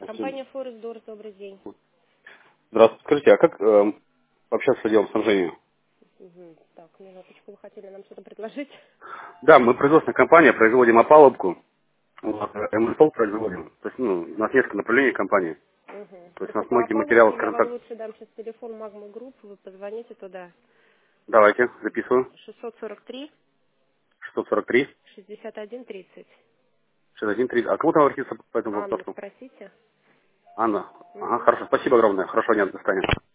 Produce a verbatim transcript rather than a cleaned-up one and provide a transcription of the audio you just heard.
Компания Форест Дорс, добрый день. Здравствуйте. Скажите, а как э, общаться с отделом снабжения? Угу. Так, минуточку, вы хотели нам что-то предложить? Да, мы производственная компания, производим опалубку, вот, э, МСО производим. То есть, ну, у нас несколько направлений компании. Угу. То есть у Просто нас по многие материалы, опалубке я скажем вам так, лучше дам сейчас телефон Магмы Групп, вы позвоните туда. давайте, записываю. шестьсот сорок три шестьсот сорок три шестьдесят один тридцать. шестьдесят один тридцать. А кому там обратиться по этому Анну вопросу? спросите. Анна. Ага, Угу. хорошо. Спасибо огромное. Хорошего дня. До свидания.